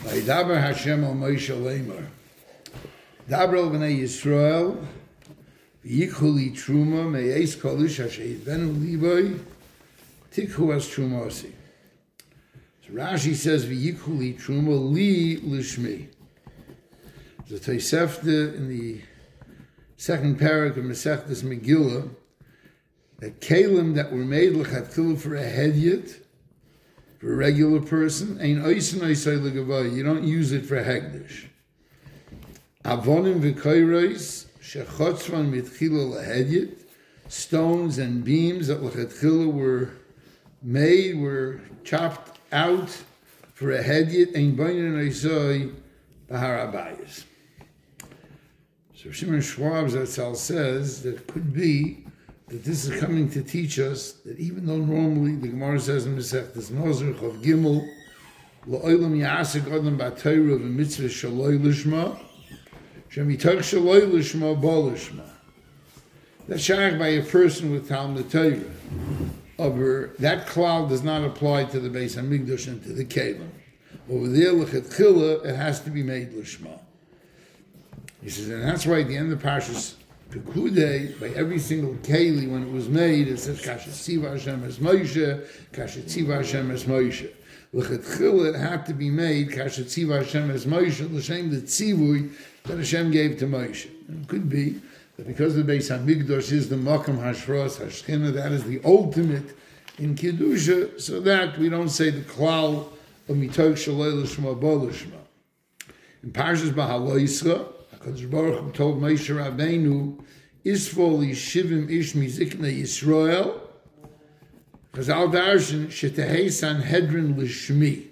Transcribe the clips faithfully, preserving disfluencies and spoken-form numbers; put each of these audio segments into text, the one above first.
Vayidaber Hashem al Moshe Lemar. Daber el b'nei Yisrael v'yikhu li truma me'eis kolish asher yivenu liboy tikhu as trumasi. So Rashi says v'yikhu li truma li lishmi. The Tosefta in the second parak of Masechtas Megillah, that kalim that were made l'chatchila for a hedyot, for a regular person, ein oisen oisay l'gavay. You don't use it for hegdish. Avonim v'koyros shechotzvan mitchila l'hedyot, stones and beams that l'chatchila were made, were chopped out for a hedyot, ein boinen oisay b'har habayis. So Shimon Schwab Zatzal says that it could be that this is coming to teach us that even though normally the Gemara says in Masechtas Nazir Chav Gimel La'olam Ya'asik Adam B'Torah V'Mitzvah Shaloi Lishma Shemitoch Shaloi Lishma Bo Lishma. That's shaykh by a person with Talmud Torah. Over that cloud does not apply to the Beis Hamikdash and to the Kelim. Over there, l'chatchila, it has to be made Lishma. He says, and that's why at the end of Parshas Pekudei, by every single keli, when it was made, it says, Kashet Tziva Hashem es Moshe, Kashet Tziva Hashem es Moshe. L'chatchila, it had to be made, Kashet Tziva Hashem es Moshe, l'shem the tzivui that Hashem gave to Moshe. And it could be that because the Beis HaMikdash is the Makam Hashras Hashchina, that is the ultimate in Kedusha, so that we don't say the klal of Mitoch Shaloi Lishma Bo Lishma. In Parshas Bahaloisra, HaKadosh Baruch Hu told Moshe Rabbeinu, Isfoli Shivim Ish Miziknei Yisrael, Chazal Darshan, Shetehei Sanhedrin Lishmi.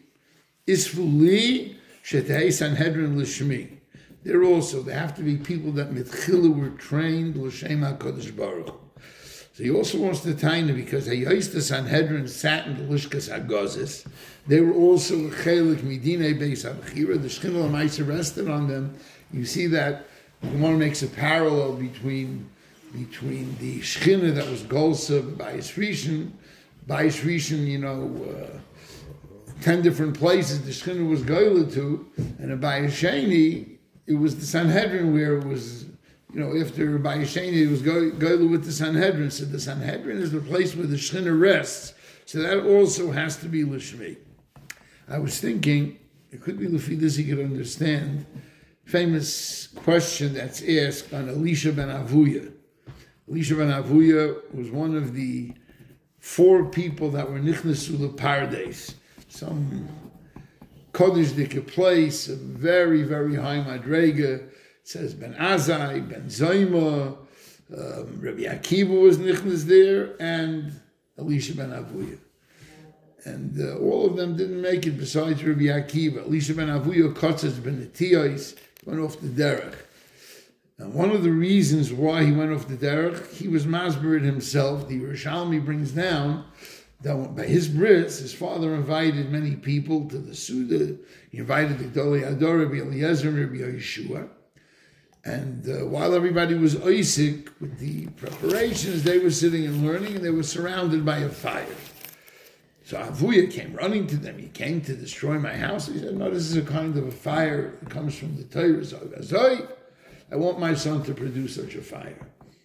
Isfoli Shetehei Sanhedrin Lishmi. There also, there have to be people that mitchila were trained L'Shem HaKadosh Baruch Hu. So he also wants to tell you, because Hayoista Sanhedrin sat in the Lishkas HaGozis, they were also Chelik Midinei Beis HaBechira, the Shechina L'Maisa rested on them. You see that the Gemara makes a parallel between between the Shechina that was Golsa, Bayis Rishon, Bayis Rishon, you know, uh, ten different places the Shechina was Goyla to, and in Bayis Sheni, it was the Sanhedrin where it was, you know, after Bayis Sheni, it was Goyla with the Sanhedrin. So the Sanhedrin is the place where the Shechina rests. So that also has to be Lishmi. I was thinking, it could be Lefi this he could understand. Famous question that's asked on Elisha ben Avuya. Elisha ben Avuya was one of the four people that were Nichnasu Lepardes, some Kodesh Dike place, a very, very high Madrega. It says Ben Azai, Ben Zayma, um, Rabbi Akiva was Nichnas there, and Elisha ben Avuya. And uh, all of them didn't make it besides Rabbi Akiva. Elisha ben Avuya, Kotzes ben Etiyos, went off the derech. And one of the reasons why he went off the derech, he was masbered himself. The Yerushalmi brings down that by his bris, his father invited many people to the Suda. He invited the Gdolei Hador, Rabbi Eliezer, and Rabbi Yeshua. And uh, while everybody was oisik with the preparations, they were sitting and learning, and they were surrounded by a fire. So Avuya came running to them. He came to destroy my house. He said, no, this is a kind of a fire that comes from the Torah. So I want my son to produce such a fire.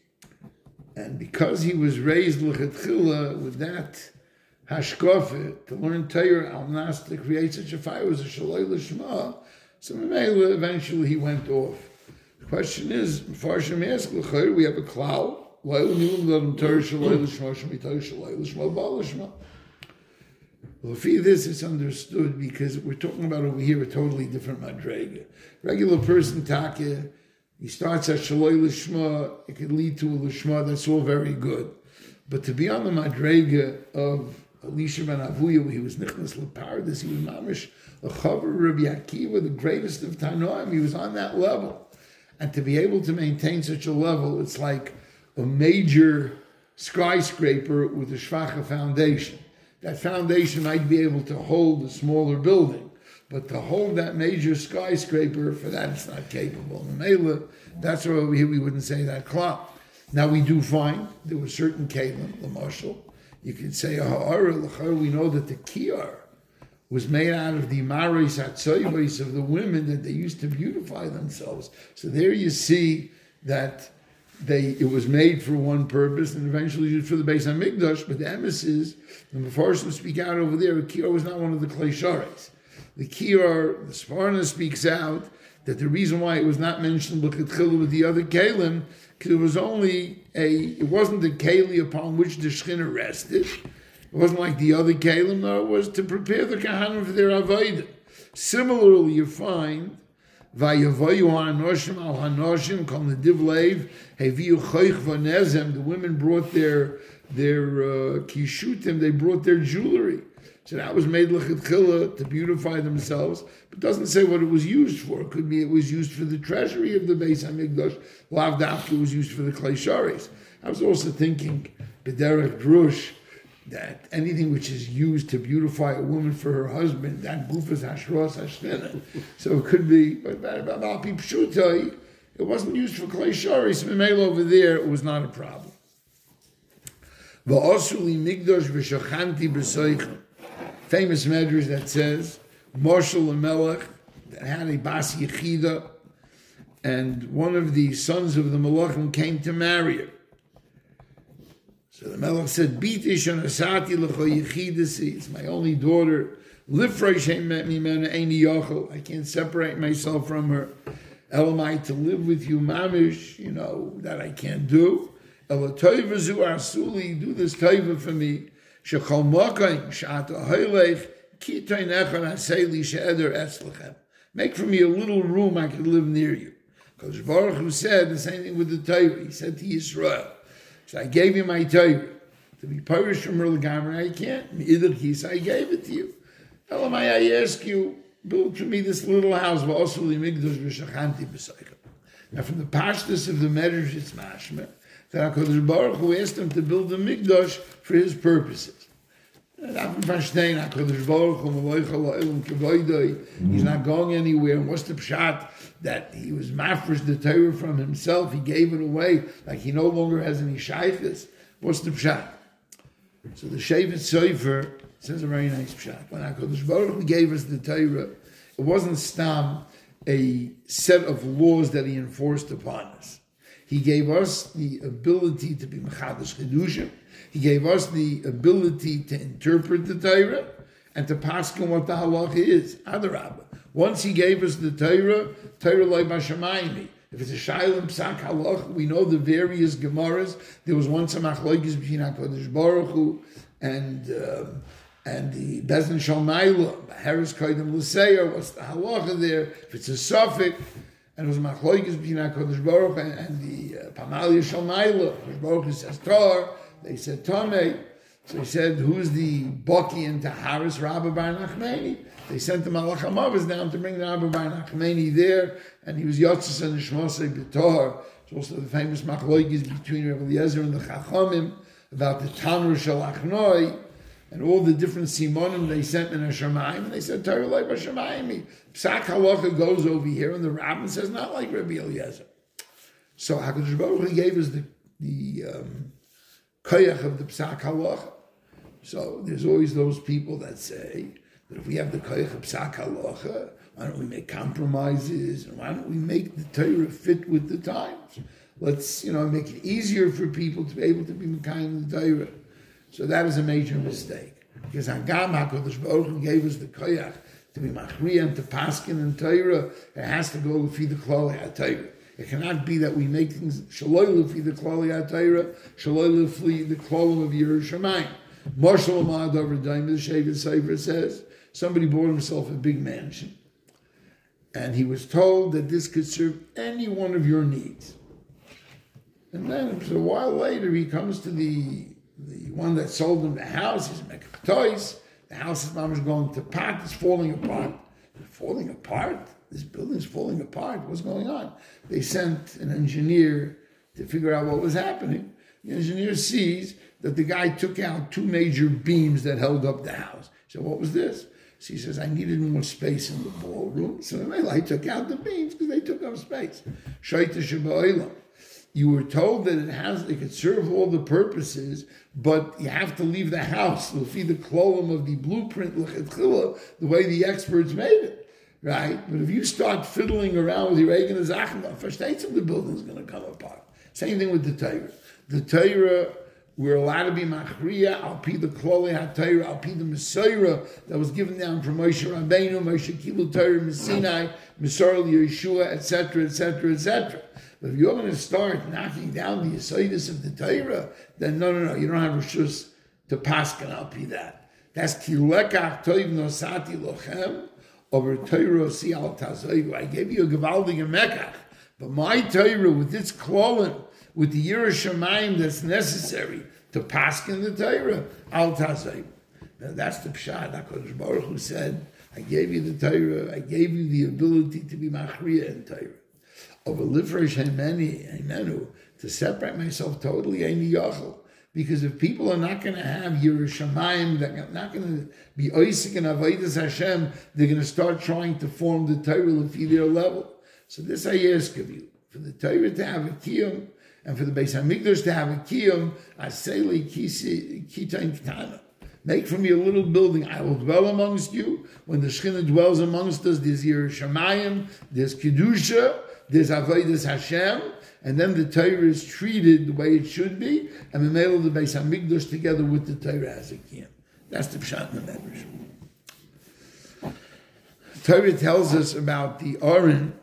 And because he was raised l'chatchila with that hashkofe, to learn Torah al nas to create such a fire was a shaloi l'shma, so eventually he went off. The question is, Mepharshim ask, we have a cloud. Well, for this, it's understood because we're talking about over here a totally different madrega. Regular person, taka, he starts at shaloi lishma, it could lead to a lishma, that's all very good. But to be on the madrega of Elisha ben Avuya, where he was nichnas lepardes, he was mamish, a chaver Rabbi Akiva, the greatest of Tanoim, he was on that level. And to be able to maintain such a level, it's like a major skyscraper with a shvacha foundation. That foundation might be able to hold a smaller building, but to hold that major skyscraper, for that it's not capable. In Mela, that's why over here we wouldn't say that clock. Now we do find there were certain kalim, the marshal. You could say a ha'ara l'char. We know that the kiyar was made out of the maris atzoyvos of the women that they used to beautify themselves. So there you see that they it was made for one purpose and eventually used for the Beis HaMikdash. But the emissaries, the Mefarshim speak out over there. Kior was not one of the Klei Shares. The Kior, the Sparna speaks out that the reason why it was not mentioned l'chatchila with the other kalim, because it was only a, it wasn't the keli upon which the Shechina rested. It wasn't like the other kalim, no, it was to prepare the kahanim for their avodah. Similarly, you find vayavoyu hanoshim al hanoshim kol nedivlev heviu choich vanezem. The women brought their their uh, kishutim. They brought their jewelry. So that was made l'chatchila to beautify themselves, but doesn't say what it was used for. It could be it was used for the treasury of the Beis HaMikdash. Lav dafka was used for the Klei Shares. I was also thinking, b'derech drush, that anything which is used to beautify a woman for her husband, that goof is hashros hashchina. So it could be, but al pi pshutai, it wasn't used for Klei Shares. Mimel over there, it was not a problem. V'osuli migdosh v'shachanti b'soichem. Famous medrash that says Marshal Melech that had a bas yechida, and one of the sons of the Malachim came to marry her. So the Melech said, "Biti shanasati l'cho yechidasi." It's my only daughter. Lifrei shem mimena eini yochel. I can't separate myself from her. Elamai to live with you, mamish. You know that I can't do. Ela toiva zu asuli. Do this toiva for me. Make for me a little room I could live near you. Because Baruch Hu said the same thing with the Torah. He said to Yisrael, so I gave you my Torah to be purish from her legamer. I can't. Either case, I gave it to you. Elamai, I ask you, build for me this little house. Now from the pashtus of the Medrash, it's mashma that HaKadosh Baruch Hu asked him to build a mikdash for his purposes. He's not going anywhere. And what's the pshat? That he was mafresh the Torah from himself. He gave it away like he no longer has any shaykhs. What's the pshat? So the Shevet Sofer says a very nice pshat. When HaKadosh Baruch Hu gave us the Torah, it wasn't stam a set of laws that he enforced upon us. He gave us the ability to be Mechadash Chedushim. He gave us the ability to interpret the Torah and to paskin what the halacha is. Adarabba. Once he gave us the Torah, Torah loy b'shamayim. If it's a shaylim psak halach, we know the various gemaras. There was once a machlokes between HaKadosh Baruch Hu and um, and the Bezdin Shalmayla, Harris Koydem L'Seir. What's the halacha there? If it's a suffix. And it was machlokes between HaKadosh Baruch and, and the uh, Pamalia Shalmayla. HaKadosh Baruch Hu says Tar, they said Tameh. So he said, who's the Baki and Taharis Rabbi Bar Nachmani? They sent the Malach HaMavos down to bring the Rabbi Bar Nachmani there, and he was Yotzes and Shmosei B'Tor. It's also the famous machlokes between Rabbi Eliezer and the Chachamim about the Tanur Shel Achnoi, and all the different simonim they sent in a Shemayim, and they said, Torah like Shemayim. Psak halacha goes over here, and the rabbin says, not like Rabbi Eliezer. So HaKadosh Baruch Hu gave us the, the um, koyach of the Psak halacha. So there's always those people that say that if we have the koyach of Psak halacha, why don't we make compromises, and why don't we make the Torah fit with the times? Let's, you know, make it easier for people to be able to be kind of the Torah. So that is a major mistake. Because Hagam HaKadosh Baruch Hu gave us the koyach to be machriya and to paskin and Torah. It has to go lefi the klali HaTorah. It cannot be that we make things shaloi lefi the klali HaTorah, shaloi lefi the klalim of Yerushalayim. Marshal Ahmad over Daim, the Shevet Sofer says, somebody bought himself a big mansion. And he was told that this could serve any one of your needs. And then a while later he comes to the The one that sold him the house, he's making toys. The house is mama's going to pot. It's falling apart. It's falling apart? This building's falling apart. What's going on? They sent an engineer to figure out what was happening. The engineer sees that the guy took out two major beams that held up the house. So what was this? So he says, I needed more space in the ballroom. So then I took out the beams because they took up space. Shaita Shabba'ilam. you were told that it has, it could serve all the purposes, but you have to leave the house. You'll see the klolim of the blueprint, the way the experts made it, right? But if you start fiddling around with your eigen zachen, first the building is going to come apart. Same thing with the Torah. The Torah, we're allowed to be machriya, al pi the kloli ha-Torah, al pi the Messiah that was given down from Moshe Rabbeinu, Moshe Kibul Torah, Messinai, Misar Yeshua, et cetera, et cetera, et cetera. But if you're going to start knocking down the Yesodis of the Torah, then no, no, no, you don't have reshus to paskin al pi that. That's kilekach toiv nosati lochem over Torah si al tazoiv. I gave you a gevaldige mekach, but my Torah with its klolim, with the Yiras Shamayim that's necessary to paskin the Torah, al tazoiv. Now that's the pshat. HaKadosh Baruch Hu said, I gave you the Torah, I gave you the ability to be machriya in Torah. Over livresh hemenu, to separate myself totally, ain't yachol. Because if people are not going to have Yiras Shamayim, they're not going to be oisik and avodas Hashem, they're going to start trying to form the Torah lefi their level. So this I ask of you, for the Torah to have a kiyum, and for the Beis Hamikdash to have a kiyum, aseli kitain ktana. Make from me a little building. I will dwell amongst you. When the Shekhinah dwells amongst us, there's Yiras Shamayim, there's Kedusha, there's avodas Hashem, and then the Torah is treated the way it should be, and the male of the Beis Hamikdash together with the Torah as a kiyum. That's the pshat in the Medrash. Torah tells us about the Aron,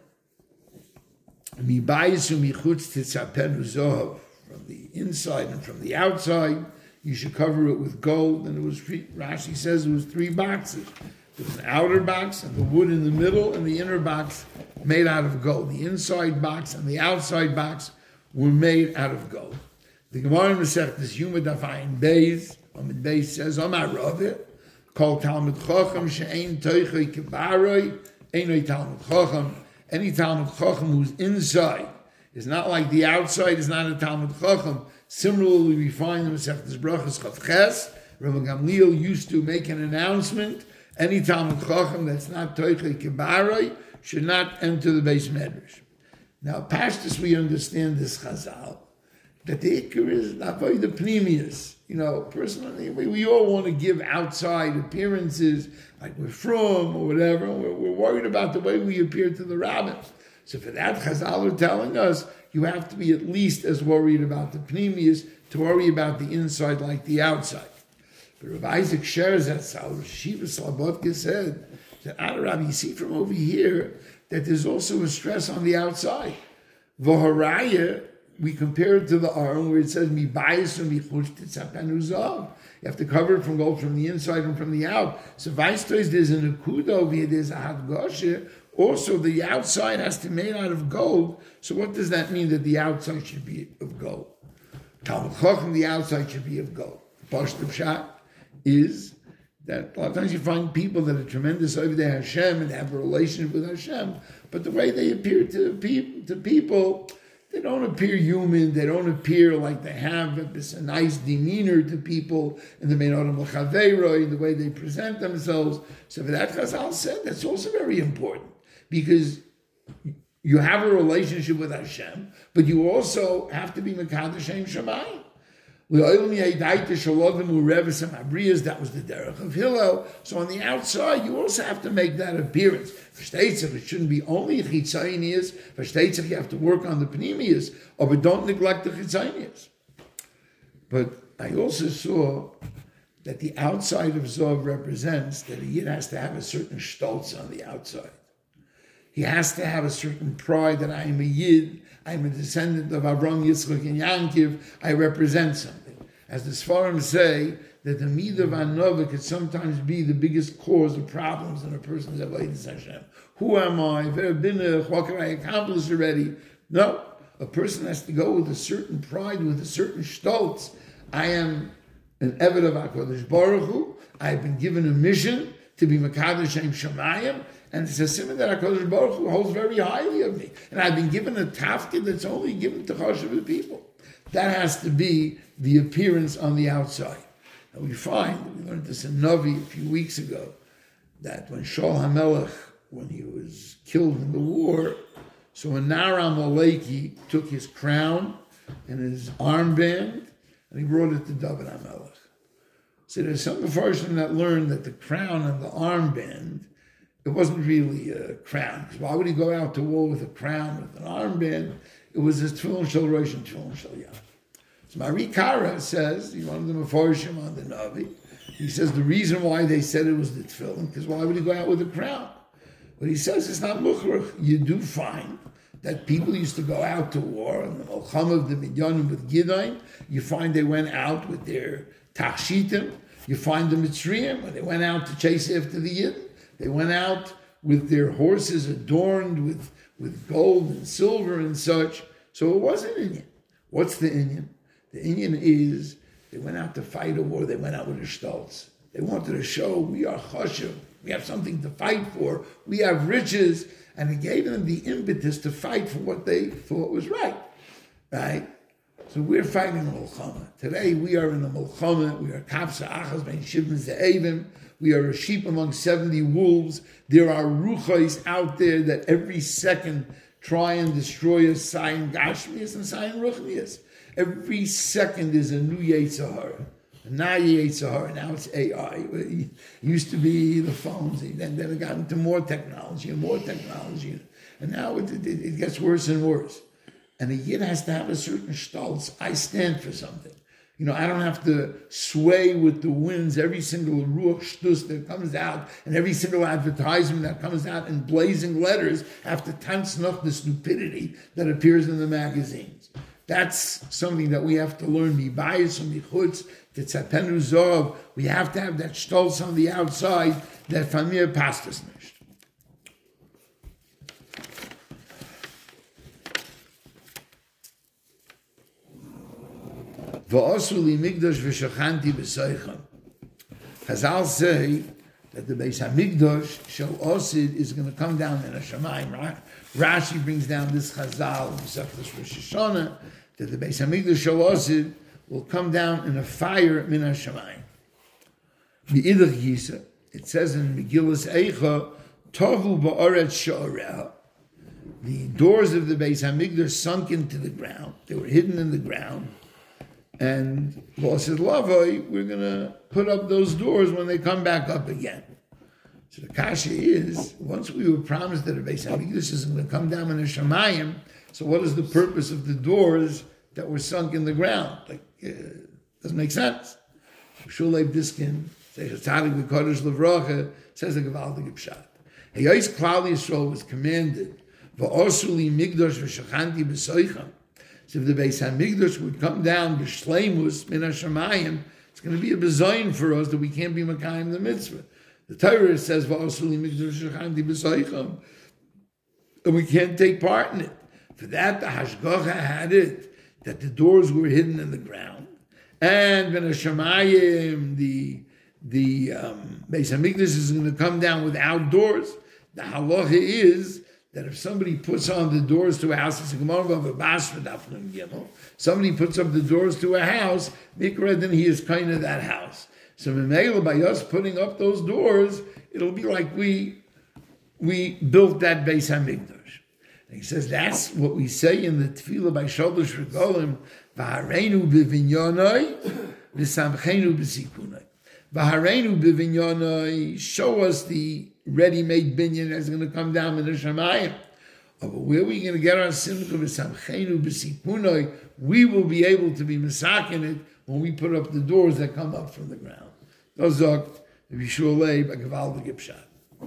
mibayis umichutz titzapenu zohav, from the inside and from the outside. You should cover it with gold, and it was three, Rashi says it was three boxes. There was an outer box and the wood in the middle, and the inner box made out of gold. The inside box and the outside box were made out of gold. The Gemara in Masechtas Yuma Daf Ayin Beis, Amid Beis says, Amar Raveh, Kol Talmud Chacham she'ein toichei kibaroi, einoi Talmud Chacham. Any Talmud Chacham who's inside is not like the outside, is not a Talmud Chacham. Similarly, we find in Masechtas Brachos Chavches, Rabbi Gamliel used to make an announcement. Any Talmud Chacham that's not Toichei Kibaroi should not enter the Beis Medrash. Now, Pashtus, we understand this Chazal, that the Iker is Avoid the Pnimius. You know, personally, we, we all want to give outside appearances, like we're from or whatever, and we're, we're worried about the way we appear to the rabbis. So for that, Chazal are telling us, you have to be at least as worried about the Pnimius to worry about the inside like the outside. But Rav Isaac shares that Shiva Slobodka said that Adarab, you see from over here that there's also a stress on the outside. V'haraya, we compare it to the Aron where it says mi bayis u'michush titzapenu zav. You have to cover it from gold from the inside and from the out. So Vaistos, there's a nekuda over here, there's a hadgoshe. Also, the outside has to be made out of gold. So what does that mean that the outside should be of gold? Talmud Chacham, the outside should be of gold. The Pashut Pshat is that a lot of times you find people that are tremendous over there Hashem and have a relationship with Hashem, but the way they appear to people, to people, they don't appear human. They don't appear like they have this a nice demeanor to people in the Meinodim L'Chaveiroi, the way they present themselves. So for that, Chazal said that's also very important because you have a relationship with Hashem, but you also have to be Mekadosh Shem Shamayim. That was the derech of Hillel. So on the outside, you also have to make that appearance. For Shteitzach, it shouldn't be only Chitzaynias. For Shteitzach, you have to work on the Pnimias, or but don't neglect the Chitzaynias. But I also saw that the outside of Zov represents that a Yid has to have a certain stolz on the outside. He has to have a certain pride that I am a Yid, I am a descendant of Avram, Yitzchak, and Yankiv, I represent something. As the Sfarim say, that the Midah of Anova could sometimes be the biggest cause of problems in a person's Avodas Hashem. Who am I? What can I accomplish already? No. A person has to go with a certain pride, with a certain stolz. I am an Eved of HaKadosh Baruch Hu. I have been given a mission to be Mekadosh Shem Shamayim, and it's a simon that HaKadosh Baruch Hu holds very highly of me. And I've been given a tafkid that's only given to Chashuv people. That has to be the appearance on the outside. And we find, we learned this in Navi a few weeks ago, that when Shaul HaMelech, when he was killed in the war, So when Naram Aleki took his crown and his armband, and he brought it to David HaMelech. So there's some Mepharshim that learned that the crown and the armband, it wasn't really a crown. Because why would he go out to war with a crown, with an armband? It was his Tefillin Shel Rosh and Tefillin Shel Yad. So Mari Kara says, one of the Mepharshim on the Navi, he says the reason why they said it was the Tefillin, because why would he go out with a crown? But he says it's not Mukhrach. You do find that people used to go out to war, and the Melcham of the Midyanim with Gideon, you find they went out with their Tachshitim. You find the Mitzrayim, when they went out to chase after the Yid, they went out with their horses adorned with, with gold and silver and such. So it was an Inyan. What's the Inyan? The Inyan is they went out to fight a war, they went out with their stolz. They wanted to show we are chashuv, we have something to fight for, we have riches, and it gave them the impetus to fight for what they thought was right. Right? So we're fighting a Mulchama. Today we are in a Mulchama. We are Kapsa Achaz Ben Shivim Ze'evim. We are a sheep among seventy wolves. There are Ruchais out there that every second try and destroy us, Sayin Gashmias and Sayin Ruchnias. Every second is a new Yetzirah. Now Yetzirah, now it's A I. It used to be the phones, then, then it got into more technology and more technology. And now it, it, it gets worse and worse. And a Yid has to have a certain stolz. I stand for something. You know, I don't have to sway with the winds. Every single ruach shtus that comes out and every single advertisement that comes out in blazing letters have to tanznach the stupidity that appears in the magazines. That's something that we have to learn. Mibayis and michutz, the tzatenu zov. We have to have that stolz on the outside that famir pastas nicht. V'osuli migdash v'shachanti b'soichem. Chazal say that the Beis HaMikdash shel osid is going to come down in a Shamayim. Right? Rashi brings down this Chazal in Seftas Rosh Hashanah that the Beis HaMikdash shel osid will come down in a fire min Hashamayim. V'idach Yisa, it says in Megillas Eicha, Tovu ba'oretz she'oreh. The doors of the Beis HaMikdash sunk into the ground. They were hidden in the ground. And Law said, Lavoi, we're going to put up those doors when they come back up again. So the kasha is, once we were promised that a Beis HaMikdash is going to come down in a Shamayim, so what is the purpose of the doors that were sunk in the ground? Like, uh, doesn't make sense. Shulei Diskin, Tzadik V'Kodesh Levracha, says the Gevaldig Pshat. Heyos Klal Yisrael was commanded, V'osuli Migdash V'Shachanti B'Soichem. So if the Beis HaMikdash would come down b'shleimus min hashamayim, it's going to be a bezayin for us that we can't be makayim the mitzvah. The Torah says v'asuli mikdash shachanti b'soichem, and we can't take part in it. For that, the hashgacha had it that the doors were hidden in the ground, and min hashamayim, the the um, Beis HaMikdash is going to come down without doors. The halacha is that if somebody puts on the doors to a house, it's a Gemara of a Basra, somebody puts up the doors to a house, Mikra, then he is kind of that house. So by us putting up those doors, it'll be like we we built that Beis HaMikdash. And he says that's what we say in the Tefillah by Shodosh Regolim, V'hareinu b'vinyonoi, v'samchenu b'sikunoi. V'hareinu b'vinyonoi, show us the ready-made binyan that's going to come down in the Shamayim. Oh, but where are we going to get our simcha v'samchenu b'sikunoi? We will be able to be masakin it when we put up the doors that come up from the ground. Dozok, v'yishur lei b'gevaldig pshat.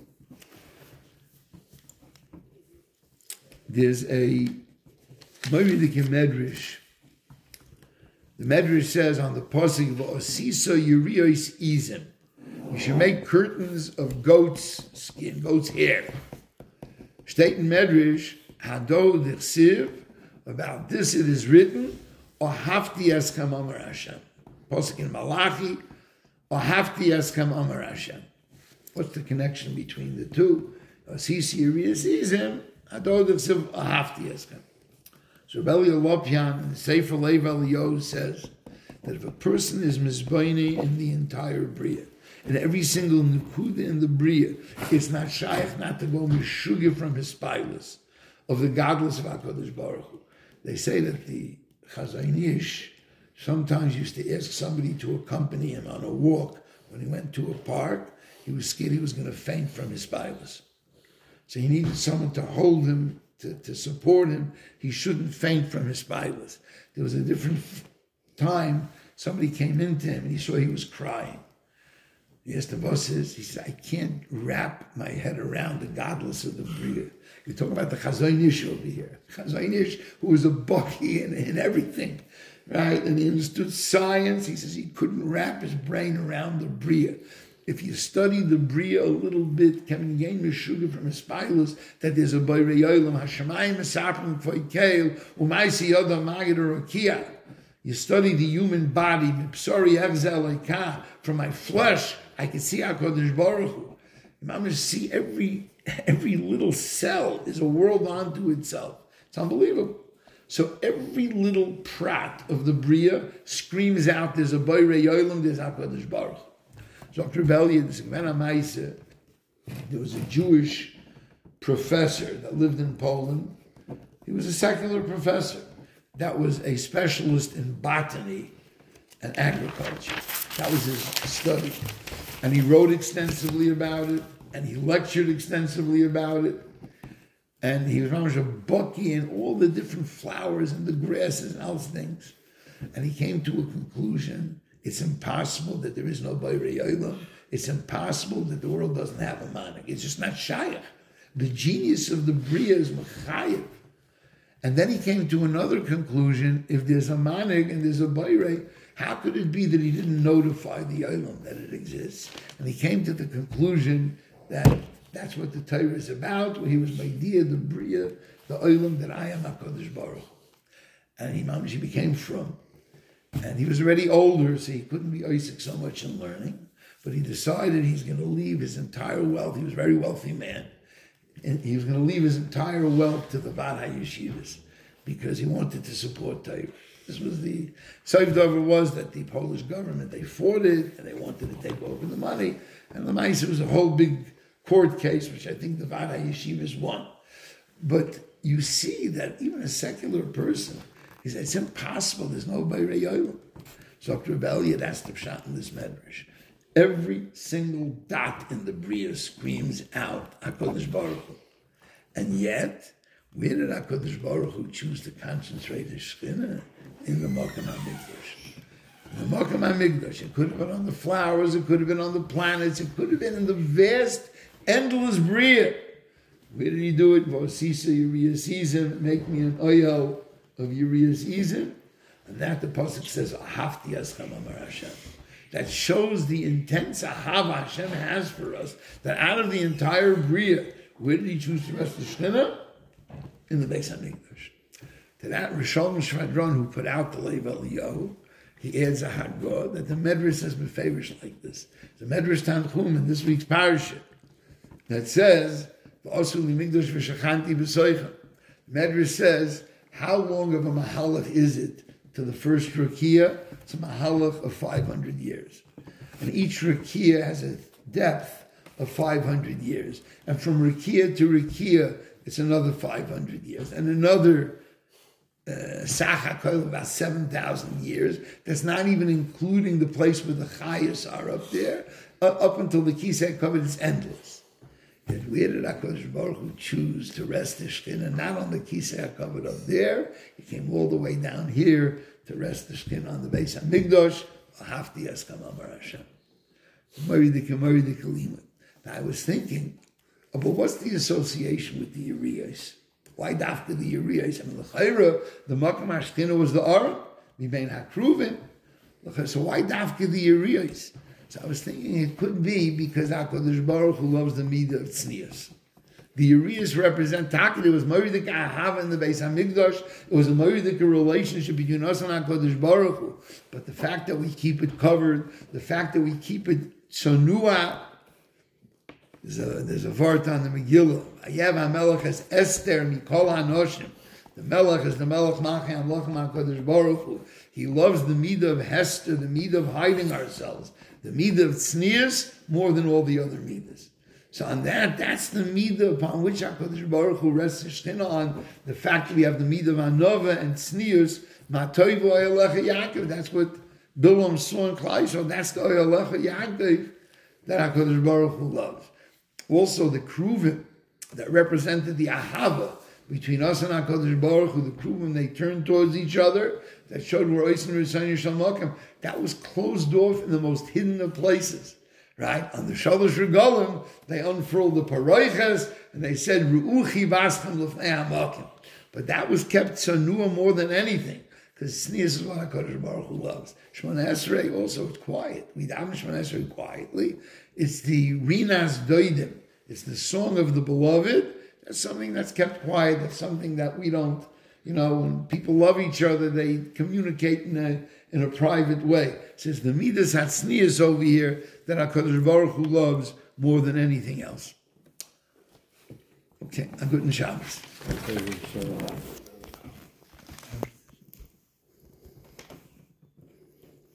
There's a Moedik Medrash. The Medrash says on the pasuk v'osiso yiriyos izim. You should make curtains of goat's skin, goat's hair. State in Medrash, Hado d'chsiv, about this it is written, or hafti eskam amar Hashem. Pasuk in Malachi, or hafti eskam amar Hashem. What's the connection between the two? Osisi yiriyos izim, Hado d'chsiv, or hafti eskam. So Rabbi Lopian in the Sefer Lev Eliyahu says that if a person is mizbayne in the entire Bria, and every single nukuda in the Bria, it's not shaykh not to go mishuga from his spilus. of the godless of HaKadosh Baruch Hu. They say that the Chazon Ish sometimes used to ask somebody to accompany him on a walk. When he went to a park, he was scared he was going to faint from his spilus. So he needed someone to hold him, to, to support him. He shouldn't faint from his spilus. There was a different time, somebody came into him and he saw he was crying. He asked the bosses, he said, I can't wrap my head around the godless of the Bria. You're talking about the Chazon Ish over here. Chazon Ish, who was a bucky in, in everything, right? And he understood science. He says he couldn't wrap his brain around the Bria. If you study the Bria a little bit, Kevin gain Meshuga from his spilus, that there's a Boirei Olam, Hashemayim Esaprim Kvoikeil, Umaisi Yoda Magid Rokia. You study the human body, Psori Egzel from my flesh, I can see HaKadosh Baruch Hu. I'm going to see every, every little cell is a world unto itself. It's unbelievable. So every little prat of the Bria screams out, there's a Boirei Olam, there's HaKadosh Baruch Hu. So after rebellion, there was a Jewish professor that lived in Poland. He was a secular professor that was a specialist in botany and agriculture. That was his study. And he wrote extensively about it, and he lectured extensively about it. And he was almost a bucky in all the different flowers and the grasses and all things. And he came to a conclusion. It's impossible that there is no Boirei Olam. It's impossible that the world doesn't have a manik. It's just not shayach. The genius of the Bria is mechayev. And then he came to another conclusion. If there's a manik and there's a Boirei, how could it be that he didn't notify the Olam that it exists? And he came to the conclusion that that's what the Torah is about, where he was Meidia, the Bria, the Olam, that I am HaKadosh Baruch Hu. And he, he became from. And he was already older, so he couldn't be Isaac so much in learning. But he decided he's going to leave his entire wealth. He was a very wealthy man. And he was going to leave his entire wealth to the Vad HaYeshivas because he wanted to support Torah. This was the... Saif Dover was that the Polish government, they fought it, and they wanted to take over the money. And the Maisa was a whole big court case, which I think the Vad HaYeshivas won. But you see that even a secular person, he said, it's impossible, there's no Boirei Olam. So Doctor Rebellion asked the Pshat in this medrash. Every single dot in the Bria screams out, HaKadosh Baruch Hu. And yet, where did HaKadosh Baruch Hu choose to concentrate his Shekhinah? In the Makom HaMikdash. In the Makom HaMikdash. It could have been on the flowers, it could have been on the planets, it could have been in the vast, endless Bria. Where did he do it? Vosisa Uriah season, make me an oil of Uriah's Izim, and that the pasuk says, "Ahavti Eschem Amar Hashem." That shows the intense ahava Hashem has for us. That out of the entire Bria, where did He choose to rest the Shekhinah? In the Beis Hamikdash. To that Rishon Shvadron, who put out the Lev Eliyahu, he adds a Haggadah that the Medrash has been favored like this. The Medrash Tanchum in this week's parasha that says, "V'asu li Migdash v'shachanti b'soichem." Medrash says, how long of a mahalach is it to the first rakia? It's a mahalach of five hundred years. And each rakia has a depth of five hundred years. And from rakia to rakia, it's another five hundred years. And another Sacha uh, about seven thousand years. That's not even including the place where the chayas are up there. Uh, up until the Kisei Kavod, it's endless. Yet where did HaKadosh Baruch Hu choose to rest the Shekhinah? Not on the Kisei HaKavod up there. He came all the way down here to rest the Shekhinah on the Beis HaMikdash. Ahavti Eschem Amar Hashem. Now I was thinking, oh, but what's the association with the Urias? Why dafka the Urias? I mean, l'chayra, the Makom HaShekhinah was the Aron, Mibein HaKruvim. So why dafka the Urias? So I was thinking it could be because HaKadosh Baruch Hu loves the Midah of Tznius. The Urias represent Taka. It was Moedik Ahava in the Beis HaMikdash. It was a Moedik relationship between us and HaKadosh Baruch Hu. But the fact that we keep it covered, the fact that we keep it Sonua, there's a, there's a vart on the Megillah. Ayev HaMelech as Esther Mikol HaNoshim. The Melech is the Melech Machan Lochem HaKadosh Baruch Hu. He loves the Midah of Hester, the Midah of hiding ourselves. The Midah of Tznius more than all the other Midas. So on that, that's the midah upon which HaKadosh Baruch Hu rests his shechina on, the fact that we have the midah of Anova and Tznius, Matoivu Oyalecha Yaakov, that's what Bilam saw in Klai, so that's the Oyalecha Yaakov that HaKadosh Baruch Hu loves. Also the Kruvim that represented the Ahava between us and HaKadosh Baruch Hu, the Kruvim, they turned towards each other, that showed where Oisin Risayin Yishal Mokem, that was closed off in the most hidden of places. Right? On the Shalosh Regalim, they unfurled the Paroiches, and they said, Ru'uchi Vaschem L'fnei HaMokim. But that was kept tzanua more than anything, because Tznius is what HaKadosh Baruch Hu loves. Shemona Esrei also, it's quiet. We daven Shemona Esrei quietly. It's the Rinas Doidim. It's the song of the beloved. That's something that's kept quiet. That's something that we don't, you know, when people love each other, they communicate in a in a private way. It says the Midas Hatznius over here that HaKadosh Baruch Hu loves more than anything else. Okay, a good Shabbos. Okay, so